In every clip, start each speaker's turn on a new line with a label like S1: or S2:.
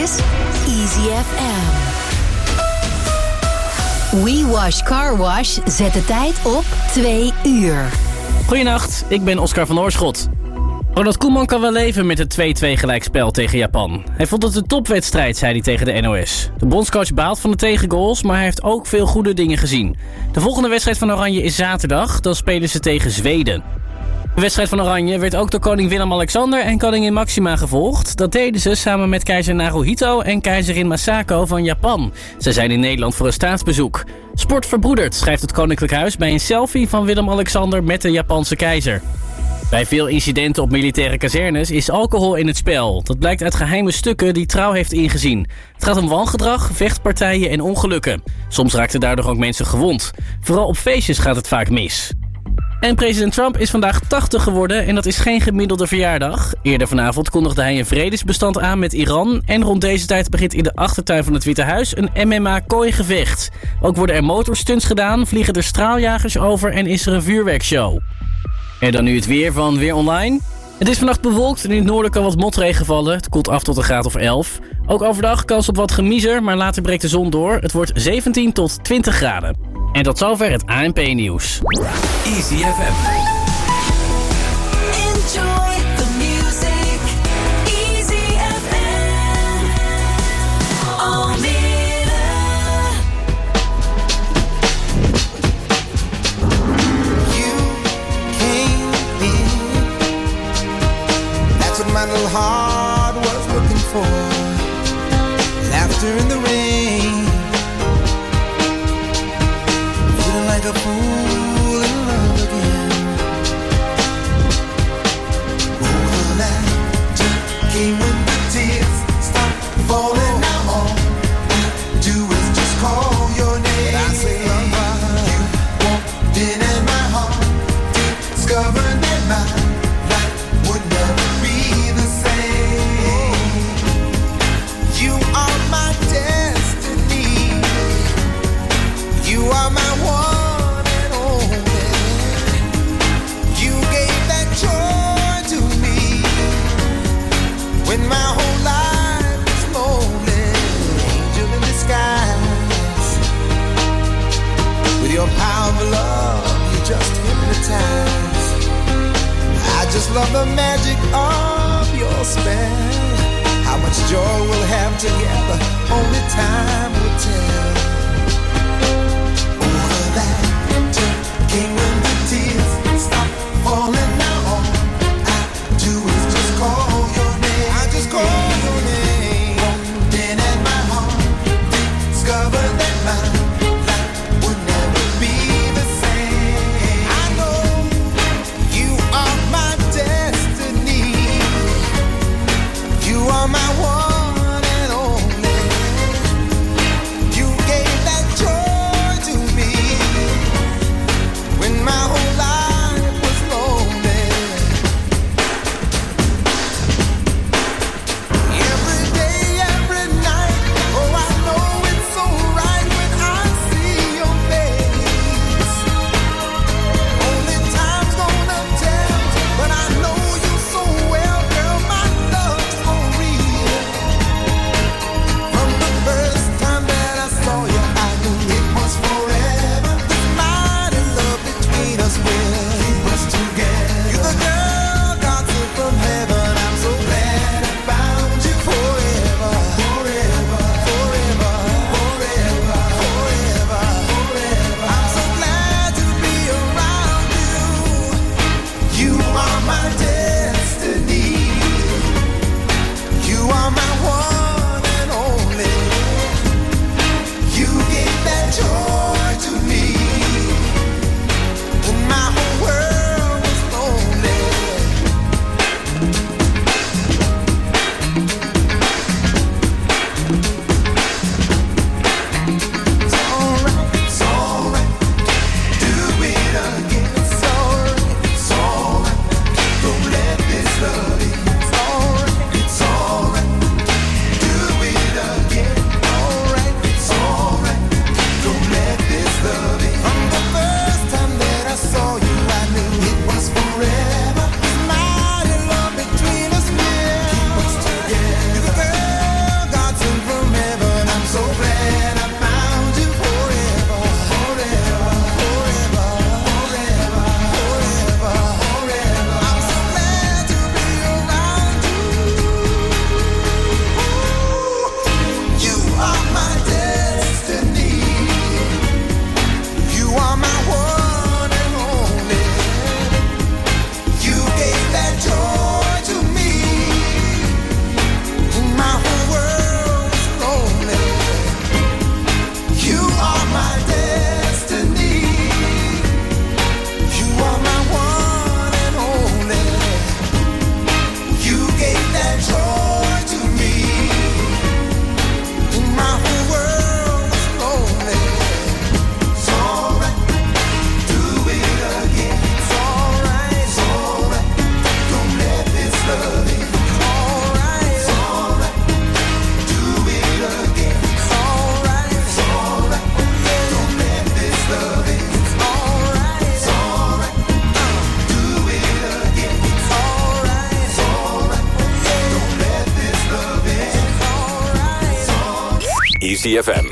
S1: is Easy FM. We Wash Car Wash zet de tijd op 2 uur.
S2: Goedenacht, ik ben Oscar van Oorschot. Ronald Koeman kan wel leven met het 2-2 gelijkspel tegen Japan. Hij vond het een topwedstrijd, zei hij tegen de NOS. De bondscoach baalt van de tegengoals, maar hij heeft ook veel goede dingen gezien. De volgende wedstrijd van Oranje is zaterdag, dan spelen ze tegen Zweden. De wedstrijd van Oranje werd ook door koning Willem-Alexander en koningin Maxima gevolgd. Dat deden ze samen met keizer Naruhito en keizerin Masako van Japan. Ze zijn in Nederland voor een staatsbezoek. Sport verbroedert, schrijft het Koninklijk Huis bij een selfie van Willem-Alexander met de Japanse keizer. Bij veel incidenten op militaire kazernes is alcohol in het spel. Dat blijkt uit geheime stukken die Trouw heeft ingezien. Het gaat om wangedrag, vechtpartijen en ongelukken. Soms raakten daardoor ook mensen gewond. Vooral op feestjes gaat het vaak mis. En president Trump is vandaag 80 geworden en dat is geen gemiddelde verjaardag. Eerder vanavond kondigde hij een vredesbestand aan met Iran. En rond deze tijd begint in de achtertuin van het Witte Huis een MMA-kooigevecht. Ook worden er motorstunts gedaan, vliegen er straaljagers over en is er een vuurwerkshow. En dan nu het weer van Weer Online. Het is vannacht bewolkt en in het noorden kan wat motregen vallen. Het koelt af tot een graad of 11. Ook overdag kans op wat gemiezer, maar later breekt de zon door. Het wordt 17 tot 20 graden. En tot zover het ANP-nieuws.
S3: Easy FM.
S4: Enjoy the music. Easy FM. Almere.
S5: You came in. That's what my little heart was looking for. Laughter in the rain. Like a fool in love again. Oh, that came when the tears stop falling. Now all I do is just call your name. I say, you walked in and my heart discovered that my life would never be the same. You are my destiny. You are my one. When my whole life is lonely, angel in disguise. With your power of love, you just hypnotize. I just love the magic of your spell. How much joy we'll have together, only time will tell. All of that came when the tears stop falling. Now all I do is just call your name. I just call your name. Walked in and my heart discovered that my life would never be the same. I know you are my destiny. You are my one and only.
S3: Easy FM.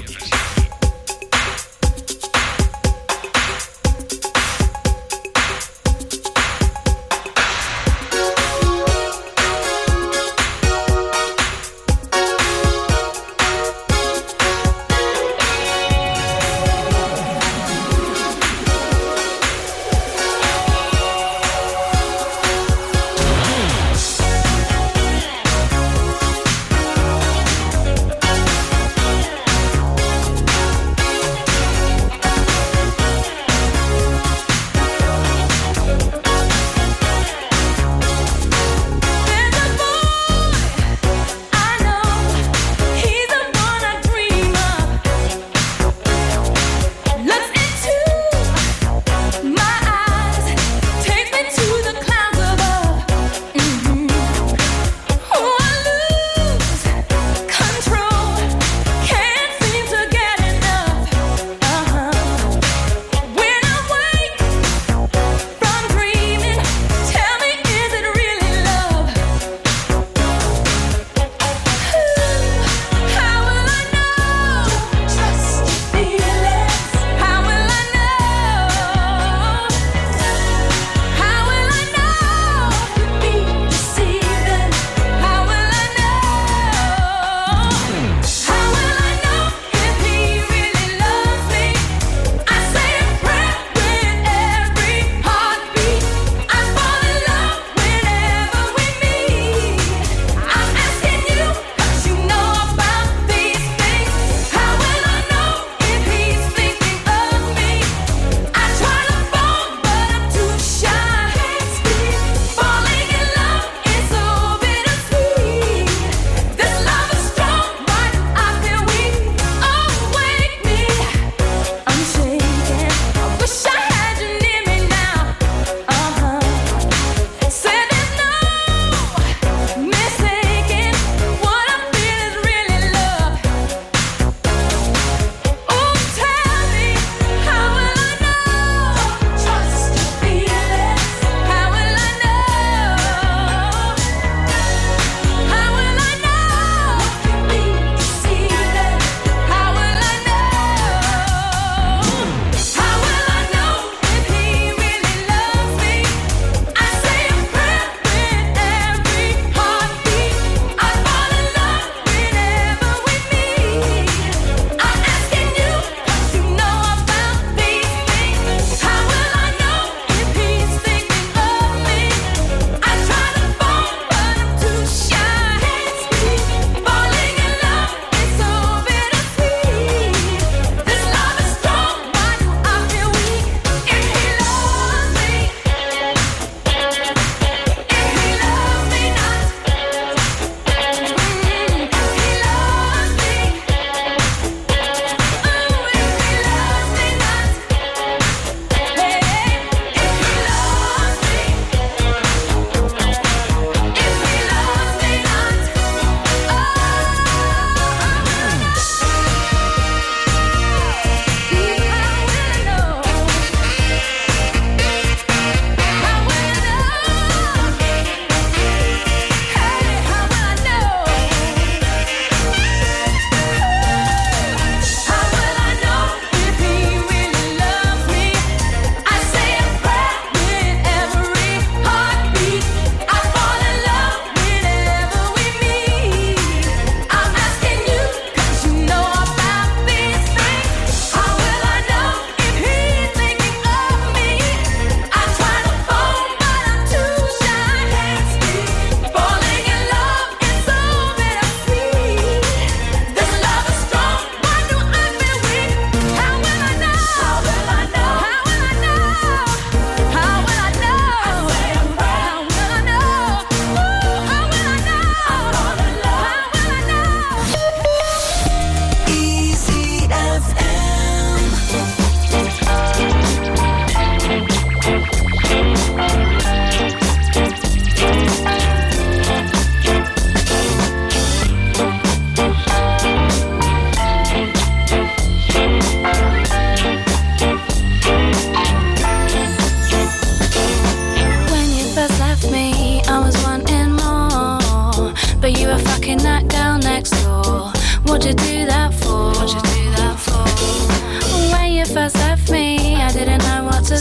S6: But you were fucking that girl next door. What'd you do that for?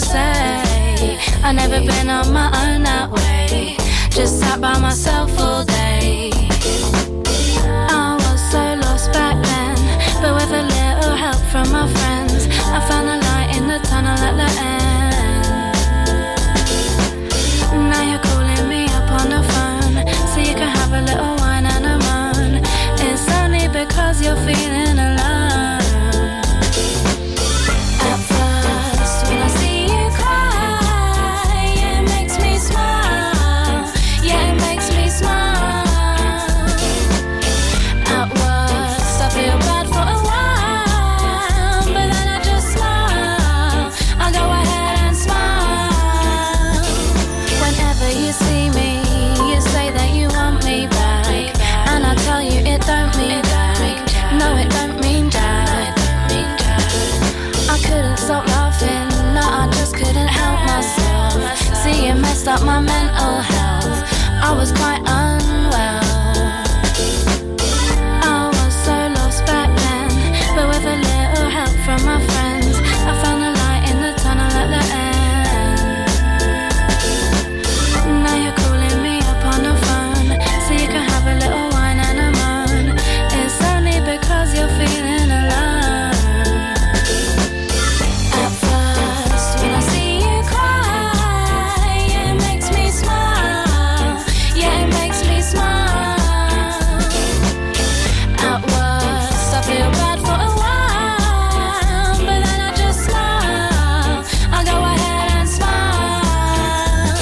S3: say. I never been on my own that way. Just sat by myself all day. I was so lost back then, but with a little help from my friends, I found a light in the tunnel at the end. Now you're calling me up on the phone, so you can have a little wine and a moan. It's only because you're feeling alone. At first, when I see you cry, it makes me smile. Yeah, it makes me smile. At worst, I feel bad for a while, but then I just smile. I go ahead and smile. Whenever you see me, you say that you want me back, and I tell you it don't mean that. No, it don't mean that. I couldn't stop laughing, no, I just couldn't help myself. See, it messed up my mental health. I was quite unwell. I was so lost back then, but with a little help from my friends, I found a light in the tunnel at the end. Now you're calling me up on the phone, so you can have a little wine and a moan. It's only because you're feeling alone. At first, when I see you cry, it makes me smile. Yeah, it makes me smile. At worst, I feel bad for a while, but then I just smile. I go ahead and smile.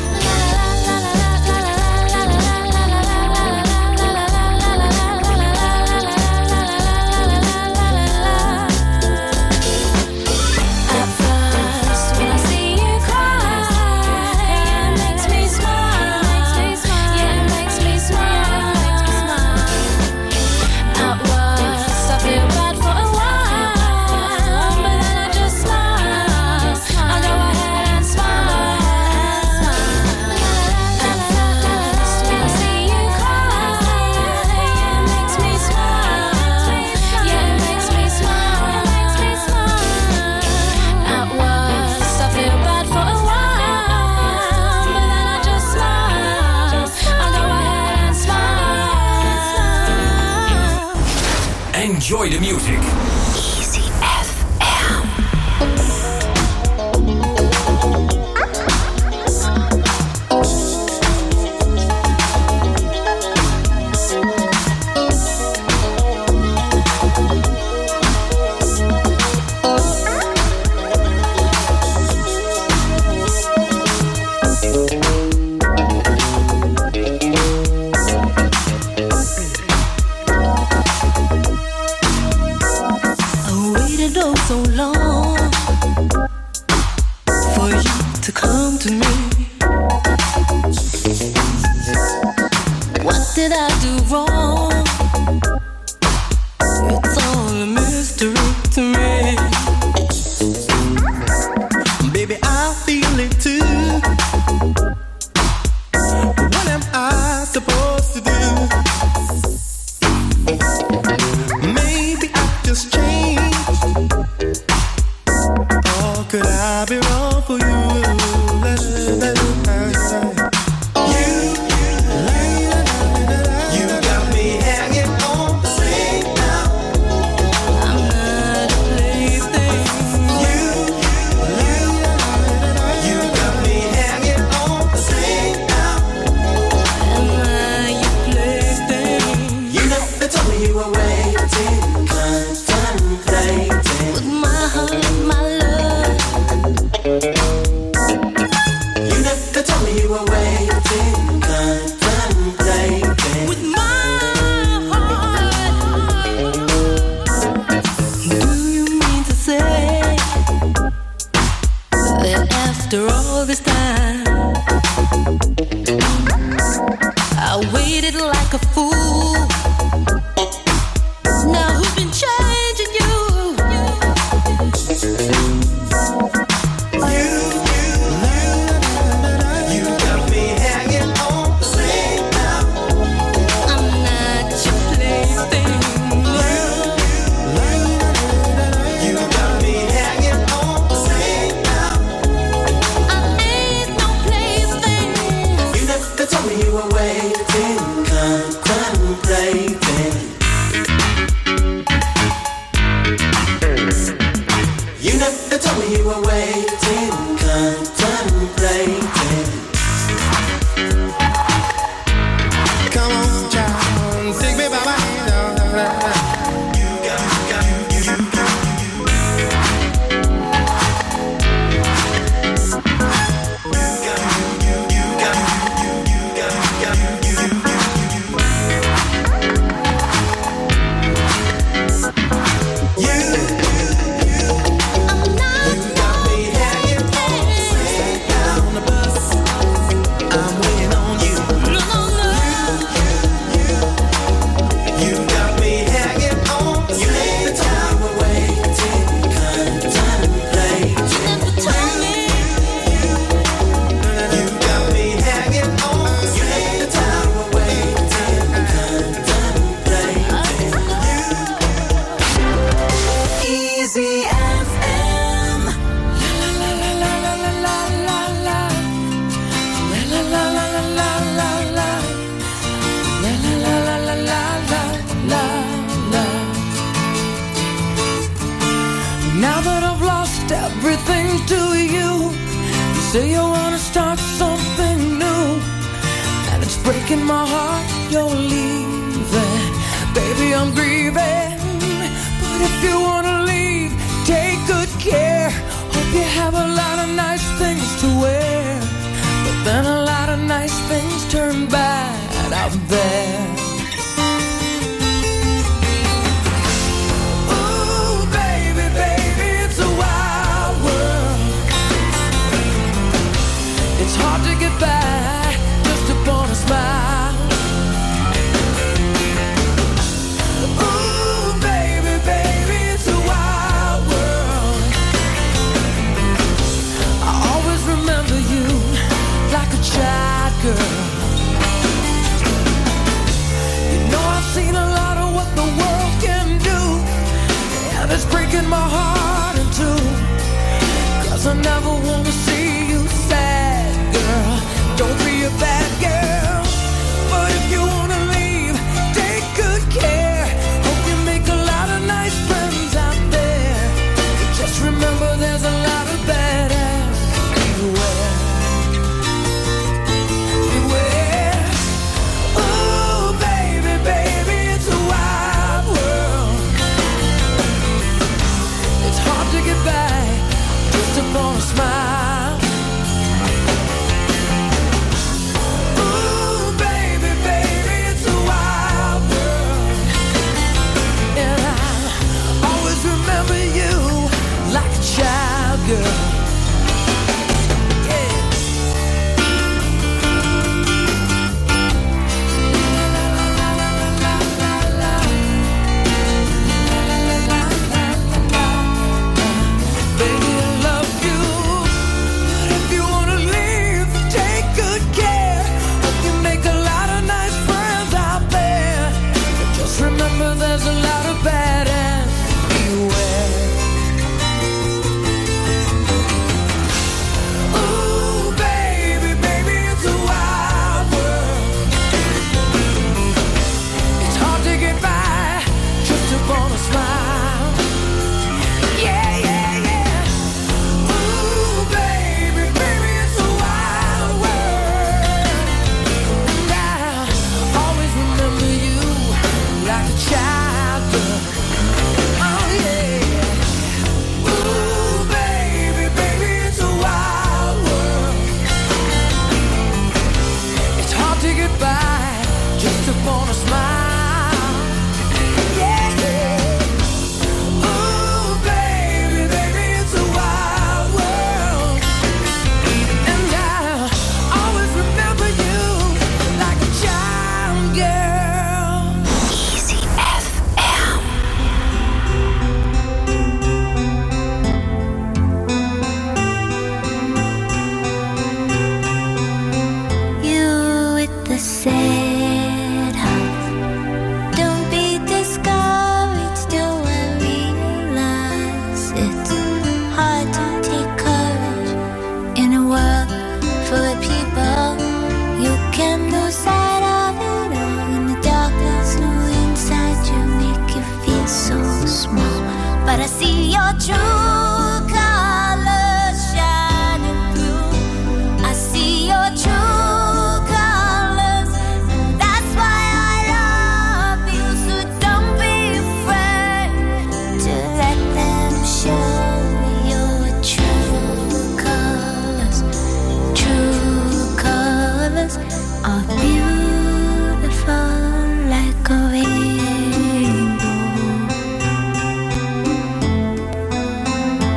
S3: At first, when I see you cry, it makes me smile. Yeah, it makes me smile. At worst, I feel bad for a while, but then I just smile. I go ahead and smile. At first, when I see you cry, it makes me smile. Yeah, it makes me smile. At worst, I feel bad for a while, but then I just smile. I go ahead and smile.
S6: Enjoy the music.
S1: Easy FM.
S3: I waited oh so long for you to come to me. What did I do wrong? It's all a mystery to me.
S5: Baby, I feel it too. What am I supposed to do? Maybe I just changed. Or could I be wrong for you? You got me hanging on the string now.
S3: I'm not a plaything.
S5: You got me hanging on the string now.
S3: Am I your plaything?
S5: You never told me you were waiting, contemplating.
S3: With my heart, my love.
S5: You never told me you were waiting, contemplating.
S3: With my heart. Do you mean to say that after all this time I waited like a fool
S6: everything to you. You say you wanna start something new, and it's breaking my heart you're leaving. Baby, I'm grieving, but if you wanna leave, take good care. Hope you have a lot of nice things to wear, but then a lot of nice things turn bad out there. Ooh, baby, baby, it's a wild world. It's hard to get by just upon a smile. Ooh, baby, baby, it's a wild world. I always remember you like a child girl. You know I've seen a lot of what the world can do, and it's breaking my heart in two. 'Cause I never wanna see you sad, girl. Don't be a bad girl. But if you wanna leave, take good care. Hope you make a lot of nice friends out there. But just remember there's a lot of bad ass beware. Beware. Ooh, baby, baby, it's a wild world. It's hard to get by just upon a smile. Ooh, baby, baby, it's a wild world. And I always remember you like a child girl. Yeah. Baby, I love you, but if you wanna leave, take good care. Hope you make a lot of nice friends out there. But just remember there's a lot of bad ass beware. Ooh, baby, baby, it's a wild world. It's hard to get by just upon a smile. Yeah, yeah, yeah. Ooh, baby, baby, it's a wild world. And I always remember you like a child girl. Oh, yeah. Ooh, baby, baby, it's a wild world. It's hard to get by just upon a smile. Yeah, yeah. Ooh, baby, baby, it's a wild world. And I always remember you like a child girl.
S1: Easy FM.
S3: You with the sad heart. Don't be discouraged, though I realize it's hard to take courage in a world full of people. You can lose sight of it all in the darkness. No inside you make you feel so small. But I see your true colors shining through. I see your true colors, and that's why I love you. So don't be afraid to let them show your true colors. True colors are beautiful like a rainbow.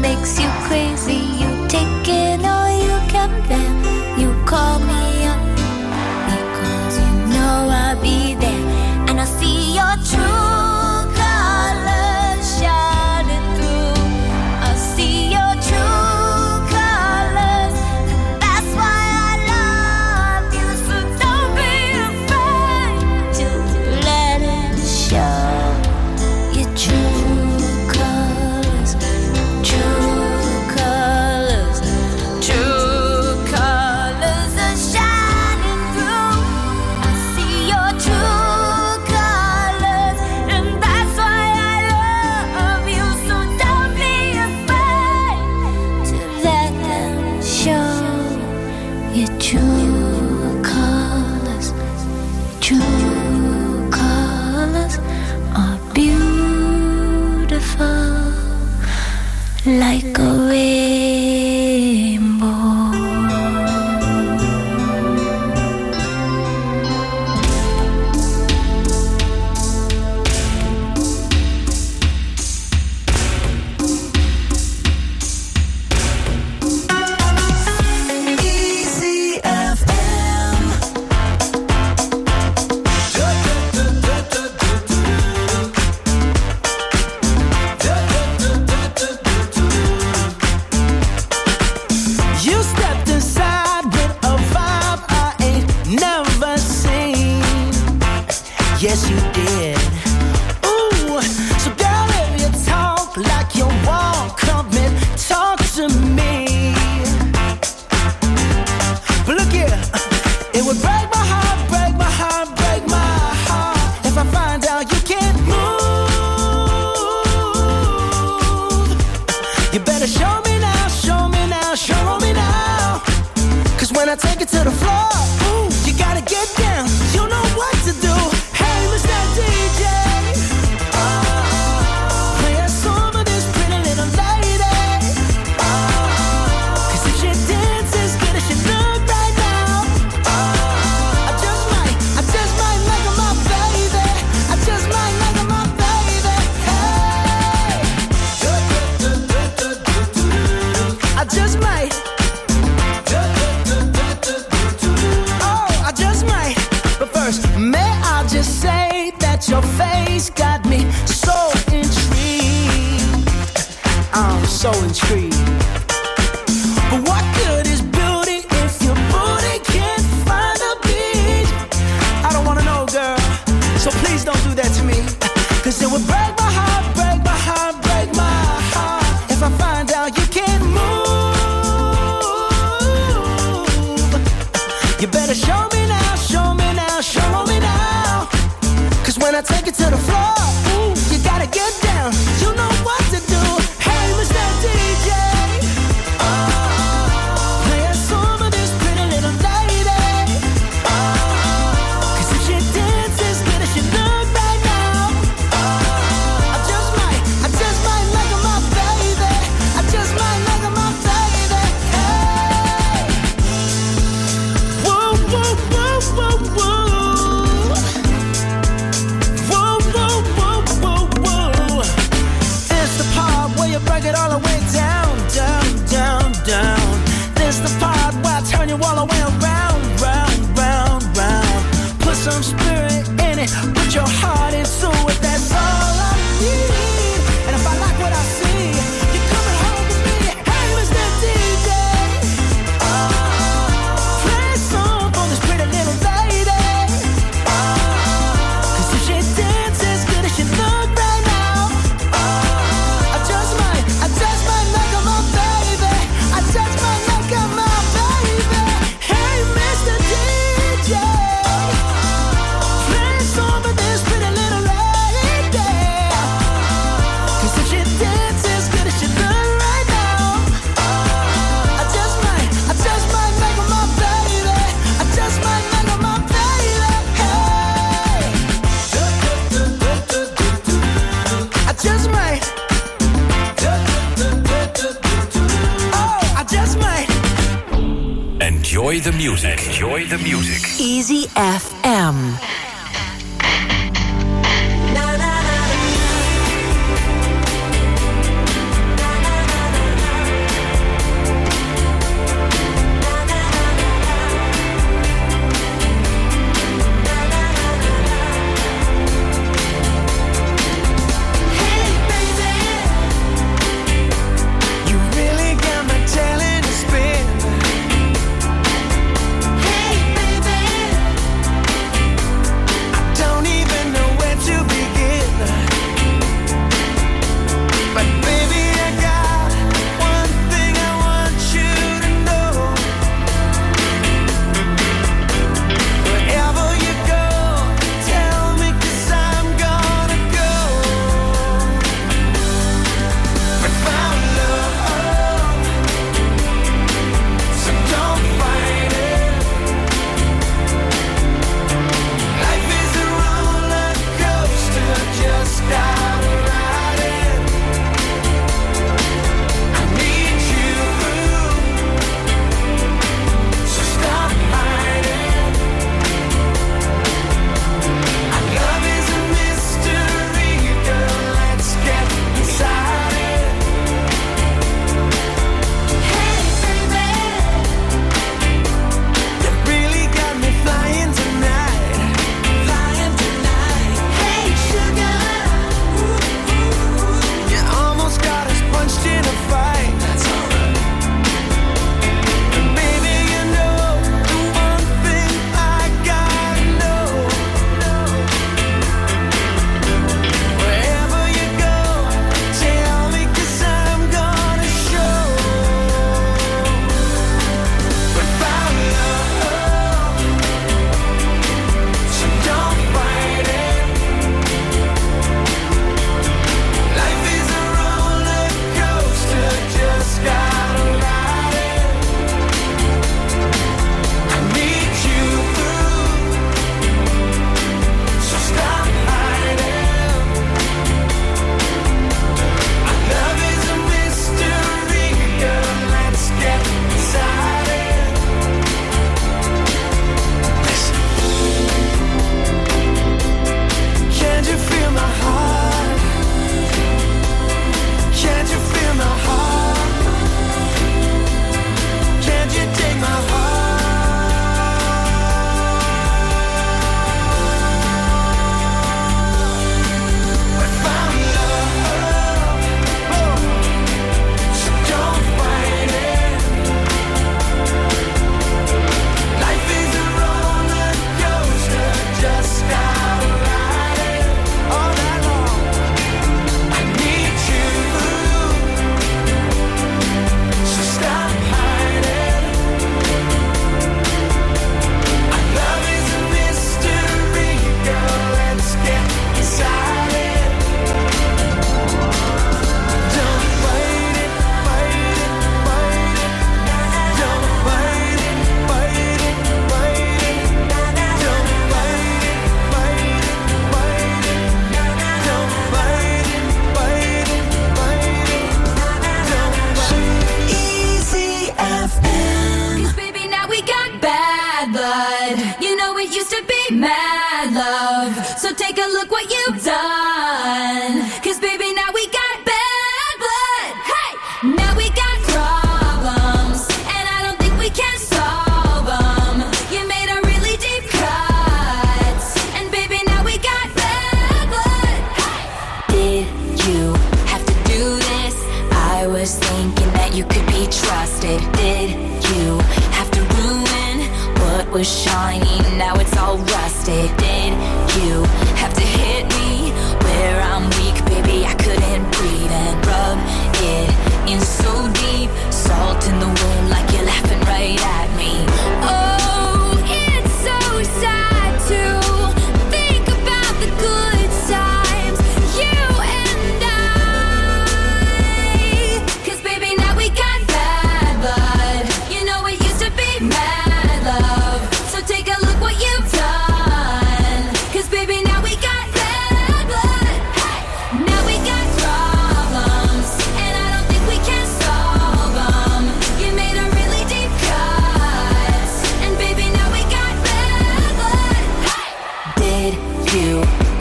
S3: makes you crazy. You take it all you can bear. You call me up because you know I'll be there. And I see your true colors shining through. I see your true colors. That's why I love you. So don't be afraid to let it show. Your true colors, true colors, true colors are shining through. I see your true colors, and that's why I love you. So don't be afraid to let them show. Your true colors, true colors are beautiful like a rainbow.
S4: Easy FM. You stepped inside with a vibe I ain't never seen. Yes, you did. Ooh, so girl, if you talk like you want, come and talk to me. But look here, it would break my heart, break my heart, break my heart if I find out you can't move. You better show me now, show me now, show me now. Cause when I take it to the floor, ooh, you gotta get down. You know what to do. Hey, Mr. DJ, play a song of this pretty little lady. Cause if she dances good as she look right now, I just might make her my baby. I just might make her my baby. Hey, I just might. Oh, I just might. But first, may I just say that your face got me so intrigued. I'm so intrigued. But what good is beauty if your booty can't find a beat? I don't wanna know, girl. So please don't do that to me. Cause it would break my heart, break my heart, break my heart if I find out you can't move. You better show me now, show me now, show me now. Cause when I take it to the floor, ooh, you gotta get down. You know what to do. Hey, Mr. DJ, play a song of this pretty little lady. Cause if she dances good as she look right now, I just might make her my baby. I just might make her my baby. Hey, whoa, whoa, whoa, whoa, whoa. Whoa, whoa, whoa, whoa, whoa. This the part where you break it all the way down, down, down, down. This the part where I turn you all the way around, round, round, round. Put some spirit in it, put your heart into it. That's all I need. And if I like what I see, you're coming home with me. Hey, Mr. DJ, play a song for this pretty little lady. Cause if she dances good as she look right now, I just might make her my baby. I just might make her my baby. Hey, Mr. DJ, play a song for this pretty little lady. Cause if she dances good as she look right now, I just might make her my baby. I just might make her my baby. Hey, I just might. Oh, I just might.
S7: Enjoy the music. Enjoy the music.
S1: Easy FM.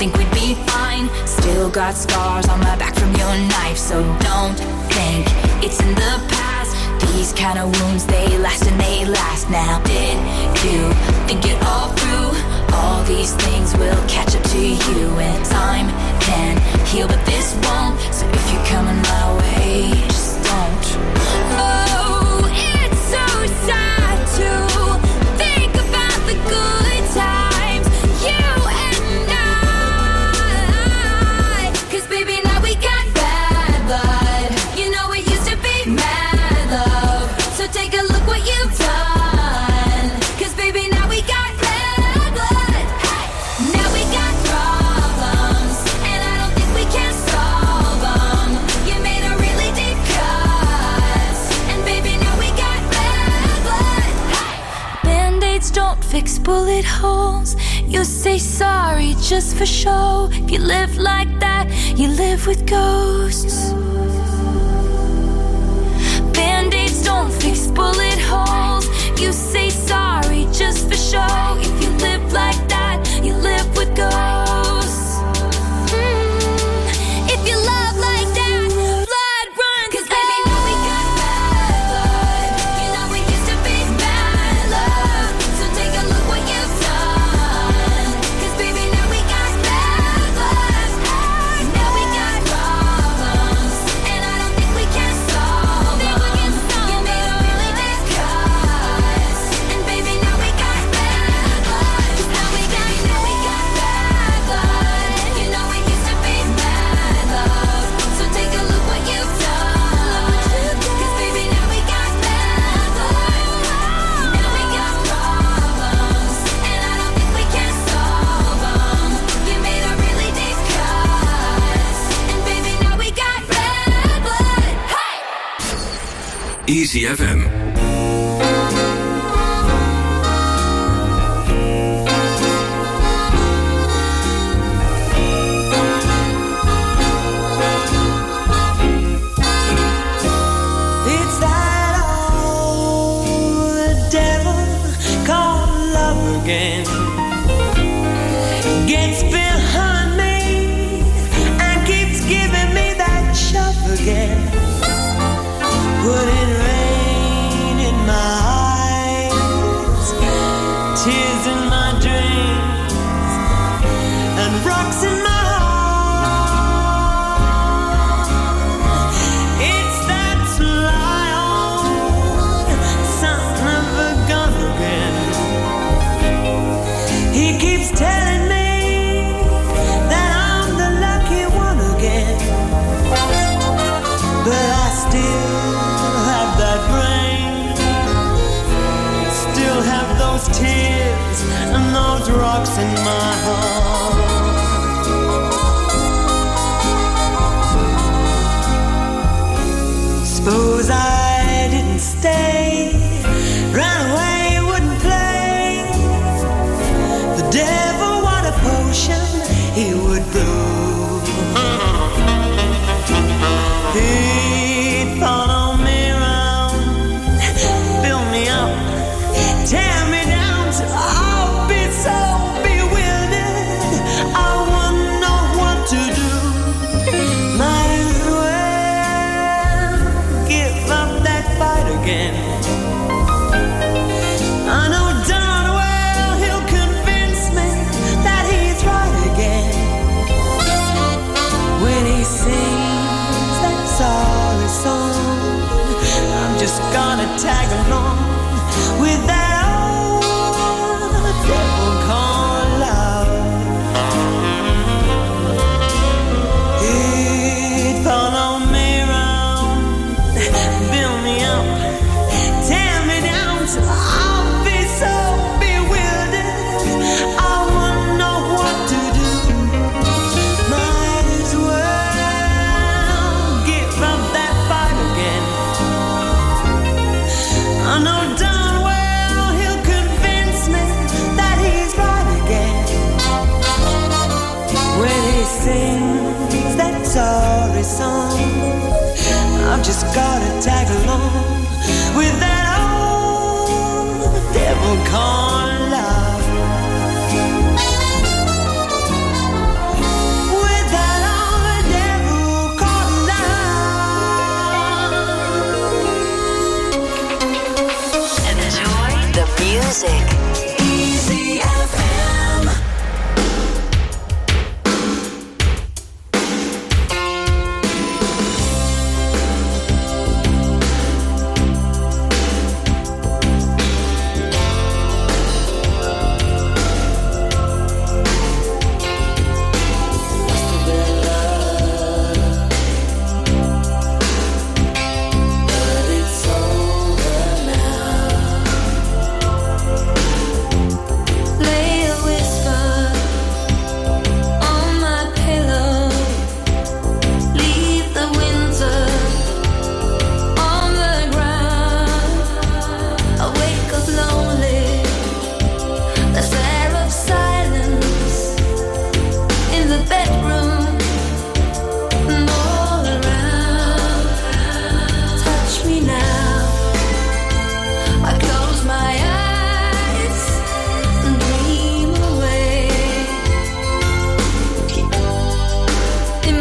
S3: think we'd be fine. Still got scars on my back from your knife, so don't think it's in the past. These kind of wounds, they last and they last. Now did you think it all through? All these things will catch up to you, and time can heal, but this won't. So if you're coming my way, just don't. Oh, it's so sad to think about the good times, you and I. 'Cause baby, now we got bad blood. You know it used to be mad love. So take a look what you've done. 'Cause baby, now we got bad blood. Hey, now we got problems, and I don't think we can solve them. You made a really deep cut, and baby, now we got bad blood. Hey, Band-Aids don't fix bullet holes. You say sorry just for show. If you live like that, you live with ghosts. Band-Aids don't fix bullet holes. You say sorry just for show. If you live like that, you live with ghosts. If you love like that, blood runs. 'Cause baby, now we got bad blood. You know it used to be bad love. So take a look what you've done. 'Cause baby, now we got bad blood. Now we got problems, and I don't think we can solve them. You made a really deep cut, and baby, now we got bad blood. Now we got bad blood. You know it used to be bad love. So take a look what you've done. 'Cause baby, now we got bad blood. Now we got problems, and I don't think we can solve them. You made a really deep cut, and baby, now we got bad blood. Hey!
S7: Easy FM.
S4: It's that old devil called love again. Gets behind me and keeps giving me that shove again. Putting rain in my eyes, tears in my dreams, and rocks in my heart. It's that sly old son of a gun again. He keeps telling me that I'm the lucky one again. But I still have that brain, still have those tears and those rocks in my heart. Suppose I didn't stay, ran away, wouldn't play. The devil, what a potion he would brew. He'd follow me around, build me up, tear me down till I'll be so bewildered I wouldn't know what to do. Might as well give up that fight again. I know darn well he'll convince me that he's right again. When he sings that sorry song, I'm just gonna tag along with that old devil called love. He'd follow me around, build me up, tear me down till I'll be so bewildered I wouldn't know what to do. Might as well give up that fight again. I know darn well he'll convince me that he's right again. When he sings that sorry song, I've just gotta tag along with that old devil called love.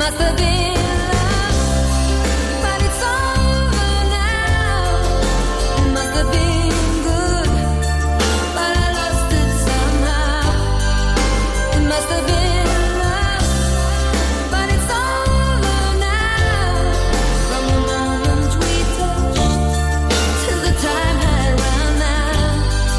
S3: must have been love, but it's over now. It must have been good, but I lost it somehow. It must have been love, but it's over now. From the moment we touched till the time had run out.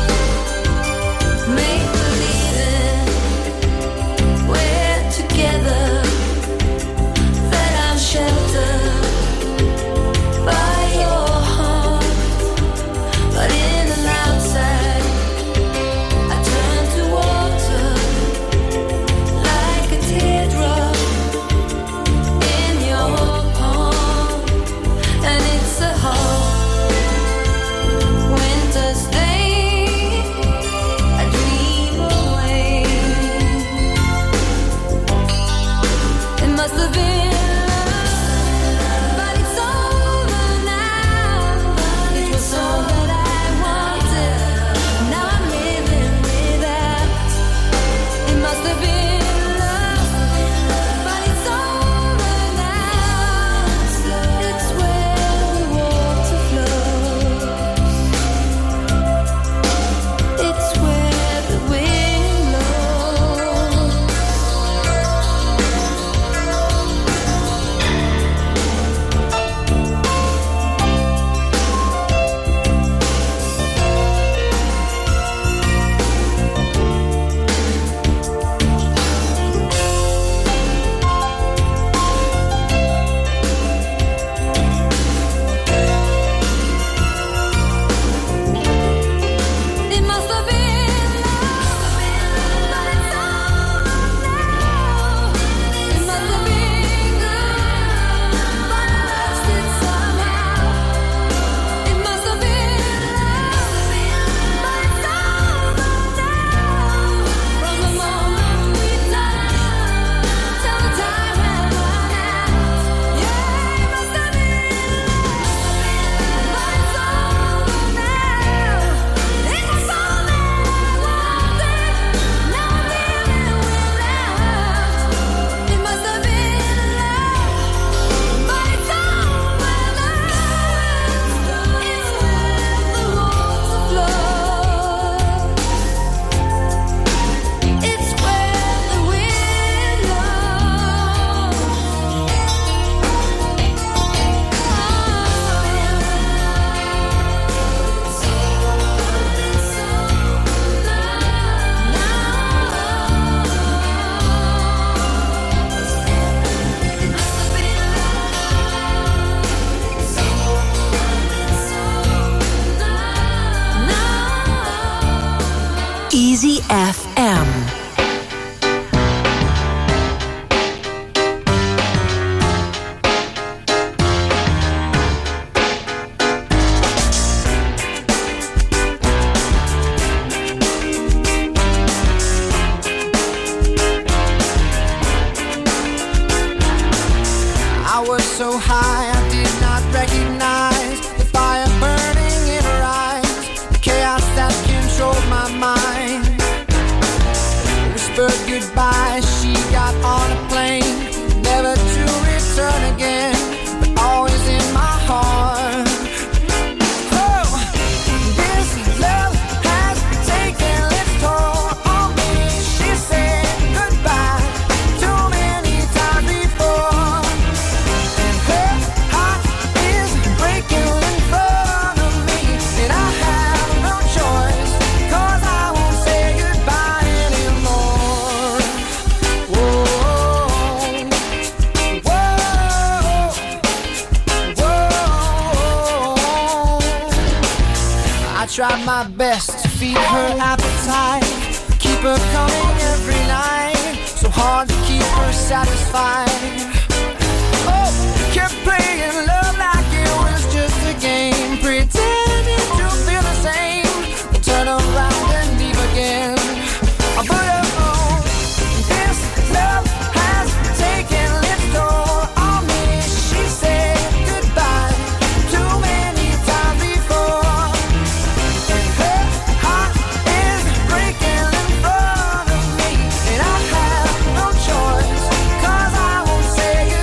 S3: Make believing we're together, that I'm sheltered by your heart. But in and outside, I turn to water like a teardrop in your palm. And it's a hard winter's day, I dream away. It must have been love, but it's over now. It was all that I wanted, now I'm living without. It must have been love, but it's over now. It's where the water flows. It's where the wind blows. It must have been love, but it's over now. It must have been good, but I lost it somehow. It must have been love, but it's over now. From the moment we touched till the time had run out. Yeah, it must have been love, but it's over now. It was all that I wanted, now I'm living without. It must have been love, but it's over now. It's where the water flows. It's where the wind blows.
S1: Easy FM.
S4: I was so high I did not recognize the fire burning in her eyes, the chaos that controlled my mind. Whispered goodbye, she got on a plane, never to return again, but always in my heart. Oh, this love has taken its toll on me. She said goodbye too many times before. And her heart is breaking in front of me, and I have no choice, 'cause I won't say goodbye anymore. Whoa, whoa, whoa. I tried my best to feed her appetite, keep her coming every night, so hard to keep her satisfied. Oh, kept playing love like it was just a game, pretending to feel the same, then turn around and leave again. But oh, this love has taken its toll on me. She said goodbye too many times before, and her heart is breaking in front of me, and I have no choice, 'cause I won't say goodbye.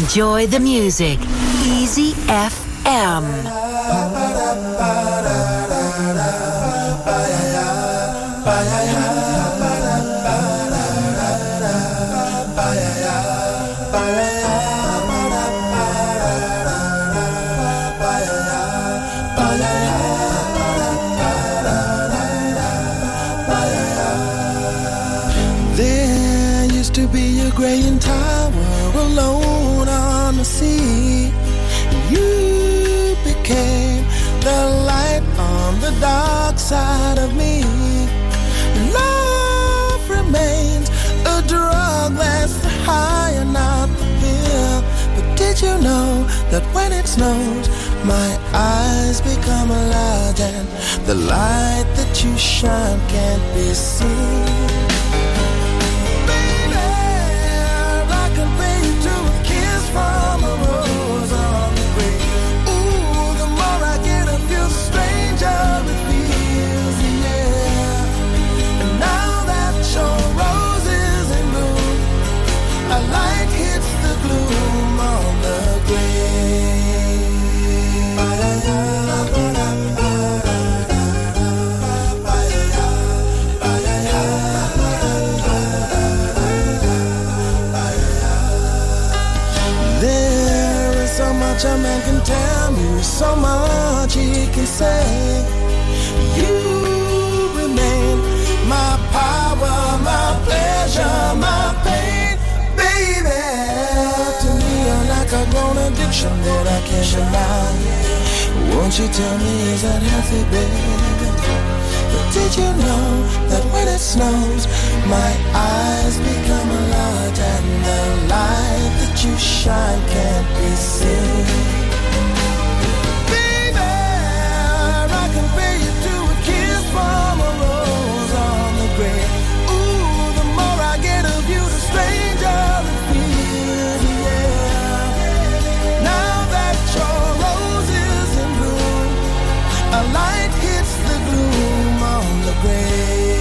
S1: Enjoy the music. Easy FM.
S4: There used to be a graying tower alone on the sea. You became the light on the dark side of me. Love remains a drug that's the high and not the pill. But did you know that when it snows, my eyes become large and the light that you shine can't be seen? From a rose on the grave. Ooh, the more I get of you, the stranger it feels, yeah. And now that your rose is in bloom, a light hits the gloom on the grave. A man can tell me so much he can say. You remain my power, my pleasure, my pain, baby. To me you're like a grown addiction that I can't deny. Won't you tell me, is that healthy, baby? But did you know that when it snows, my eyes become large and the light that you shine can't be seen? Baby, I compare you to a kiss from a rose on the grave. Ooh, the more I get of you, the stranger it feels, yeah. Now that your rose is in bloom, a light hits the gloom on the grave.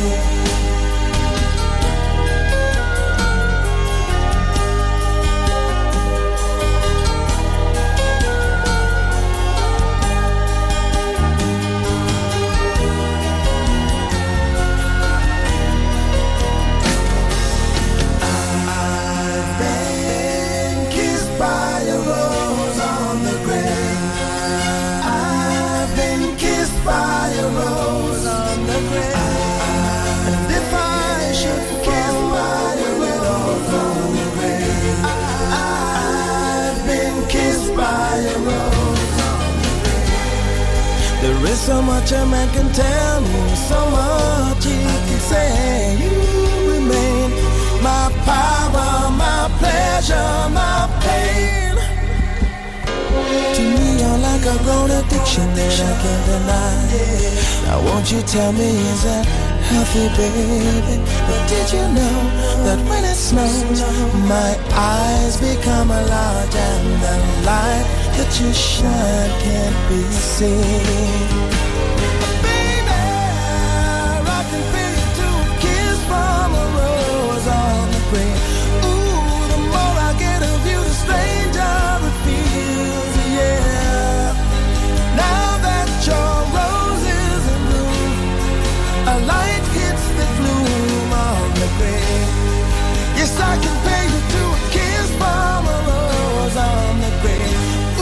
S4: There is so much a man can tell me, so much he can say. You remain my power, my pleasure, my pain. To me you're like a grown addiction that I can't deny. Now won't you tell me, is that healthy, baby? But did you know that when it snows, my eyes become large and the light that you shine can't be seen? Baby, I can feel you to a kiss from a rose on the grave. Ooh, the more I get of you, the stranger it feels, yeah. Now that your rose is in bloom, a light hits the gloom on the grave. Yes, I can pay you to a kiss from a rose on the grave.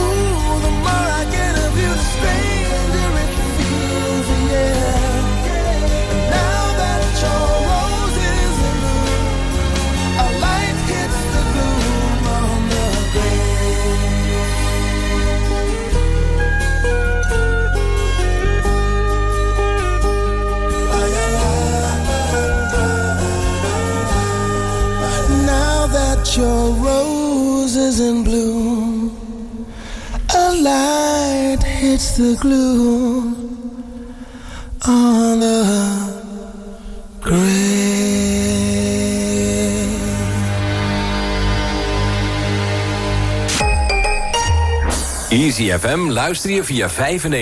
S4: Stranger it feels, yeah. And now that your rose is in bloom, a light hits the gloom on the grave. Now that your rose is in bloom, a light hits the gloom on the grave.
S7: Easy FM luister je via 95.5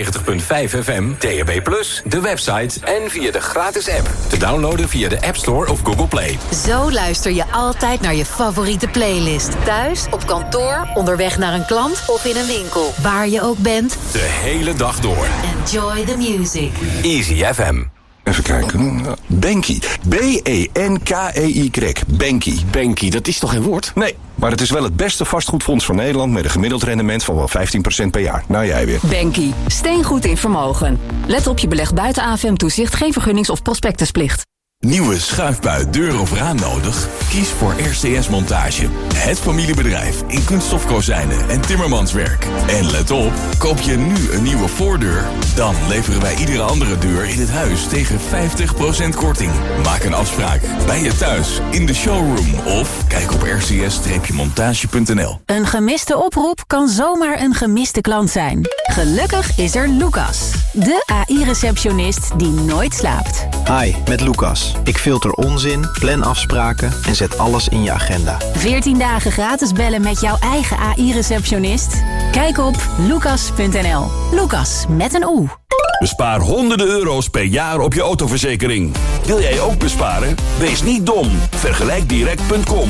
S7: FM, DAB+, de website en via de gratis app. Te downloaden via de App Store of Google Play.
S1: Zo luister je altijd naar je favoriete playlist. Thuis, op kantoor, onderweg naar een klant of in een winkel. Waar je ook bent.
S7: De hele dag door.
S1: Enjoy the music.
S7: Easy FM.
S8: Even kijken. Benki. B-E-N-K-E-Y. Benki.
S9: Benki, dat is toch geen woord?
S8: Nee, maar het is wel het beste vastgoedfonds van Nederland met een gemiddeld rendement van wel 15% per jaar. Nou, jij weer.
S10: Benki. Steengoed in vermogen. Let op, je belegt buiten AFM-toezicht, geen vergunnings- of prospectusplicht.
S11: Nieuwe schuifbui, deur of raam nodig? Kies voor RCS Montage. Het familiebedrijf in kunststofkozijnen en timmermanswerk. En let op, koop je nu een nieuwe voordeur? Dan leveren wij iedere andere deur in het huis tegen 50% korting. Maak een afspraak bij je thuis, in de showroom of kijk op rcs-montage.nl.
S10: Een gemiste oproep kan zomaar een gemiste klant zijn. Gelukkig is er Lucas, de AI-receptionist die nooit slaapt.
S12: Hi, met Lucas. Ik filter onzin, plan afspraken en zet alles in je agenda.
S10: 14 dagen gratis bellen met jouw eigen AI-receptionist? Kijk op lucas.nl. Lucas met een oe.
S11: Bespaar honderden euro's per jaar op je autoverzekering. Wil jij ook besparen? Wees niet dom. Vergelijkdirect.com.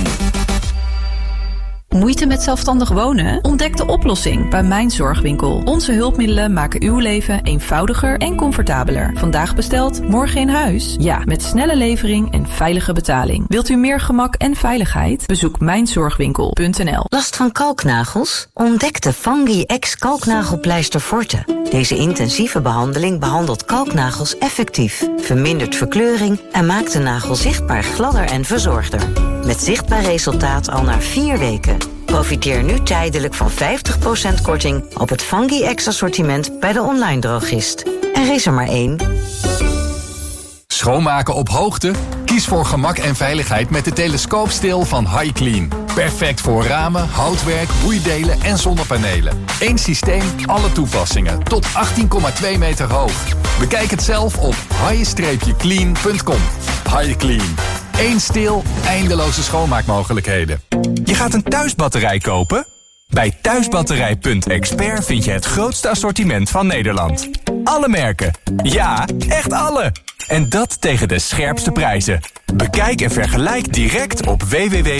S13: Moeite met zelfstandig wonen? Ontdek de oplossing bij Mijn Zorgwinkel. Onze hulpmiddelen maken uw leven eenvoudiger en comfortabeler. Vandaag besteld, morgen in huis? Ja, met snelle levering en veilige betaling. Wilt u meer gemak en veiligheid? Bezoek mijnzorgwinkel.nl.
S1: Last van kalknagels? Ontdek de Fungi X kalknagelpleister Forte. Deze intensieve behandeling behandelt kalknagels effectief, vermindert verkleuring en maakt de nagel zichtbaar gladder en verzorgder. Met zichtbaar resultaat al na 4 weken. Profiteer nu tijdelijk van 50% korting op het Fungi X assortiment bij de online drogist. Er is er maar 1.
S14: Schoonmaken op hoogte? Kies voor gemak en veiligheid met de telescoopsteel van HiClean. Perfect voor ramen, houtwerk, boeidelen en zonnepanelen. Eén systeem, alle toepassingen. Tot 18,2 meter hoog. Bekijk het zelf op hi-clean.com. HiClean. Eén steel, eindeloze schoonmaakmogelijkheden. Je gaat een thuisbatterij kopen? Bij thuisbatterij.expert vind je het grootste assortiment van Nederland. Alle merken. Ja, echt alle. En dat tegen de scherpste prijzen. Bekijk en vergelijk direct op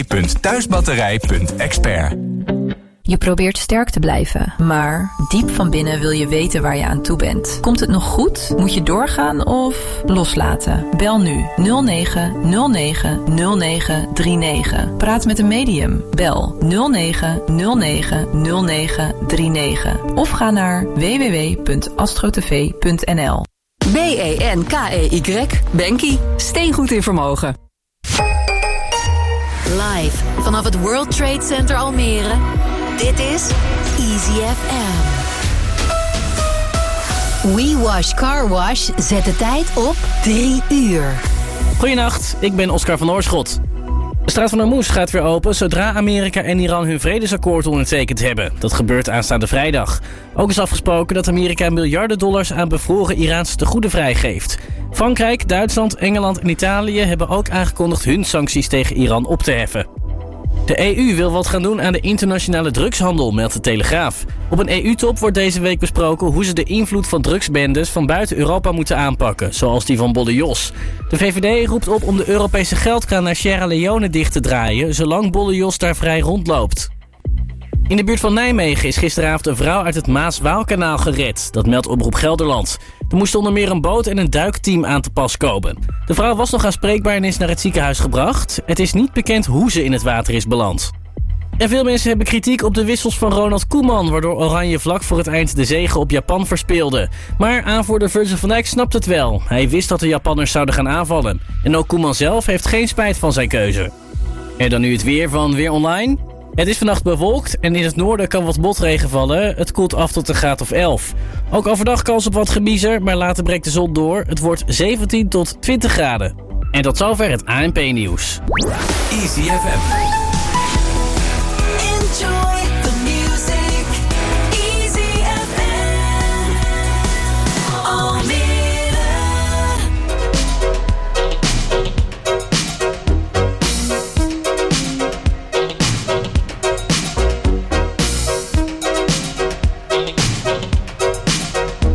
S14: www.thuisbatterij.expert.
S13: Je probeert sterk te blijven, maar diep van binnen wil je weten waar je aan toe bent. Komt het nog goed? Moet je doorgaan of loslaten? Bel nu 0909 0939. Praat met een medium. Bel 0909 0939. Of ga naar www.astrotv.nl.
S10: B-E-N-K-E-Y. Benki. Steengoed in vermogen.
S1: Live vanaf het World Trade Center Almere. Dit is Easy FM. We Wash Car Wash zet de tijd op 3 uur.
S2: Goedenacht, ik ben Oscar van Oorschot. De straat van Hormuz gaat weer open zodra Amerika en Iran hun vredesakkoord ondertekend hebben. Dat gebeurt aanstaande vrijdag. Ook is afgesproken dat Amerika miljarden dollars aan bevroren Iraanse tegoeden vrijgeeft. Frankrijk, Duitsland, Engeland en Italië hebben ook aangekondigd hun sancties tegen Iran op te heffen. De EU wil wat gaan doen aan de internationale drugshandel, meldt de Telegraaf. Op een EU-top wordt deze week besproken hoe ze de invloed van drugsbendes van buiten Europa moeten aanpakken, zoals die van Bolle Jos. De VVD roept op om de Europese geldkraan naar Sierra Leone dicht te draaien, zolang Bolle Jos daar vrij rondloopt. In de buurt van Nijmegen is gisteravond een vrouw uit het Maas-Waalkanaal gered. Dat meldt Omroep Gelderland. Er moesten onder meer een boot en een duikteam aan te pas komen. De vrouw was nog aanspreekbaar en is naar het ziekenhuis gebracht. Het is niet bekend hoe ze in het water is beland. En veel mensen hebben kritiek op de wissels van Ronald Koeman, waardoor Oranje vlak voor het eind de zege op Japan verspeelde. Maar aanvoerder Virgil van Dijk snapt het wel. Hij wist dat de Japanners zouden gaan aanvallen. En ook Koeman zelf heeft geen spijt van zijn keuze. En dan nu het weer van Weer Online. Het is vannacht bewolkt en in het noorden kan wat motregen vallen. Het koelt af tot een graad of 11. Ook overdag kans op wat gemiezer, maar later breekt de zon door. Het wordt 17 tot 20 graden. En tot zover het ANP-nieuws.
S7: Easy FM.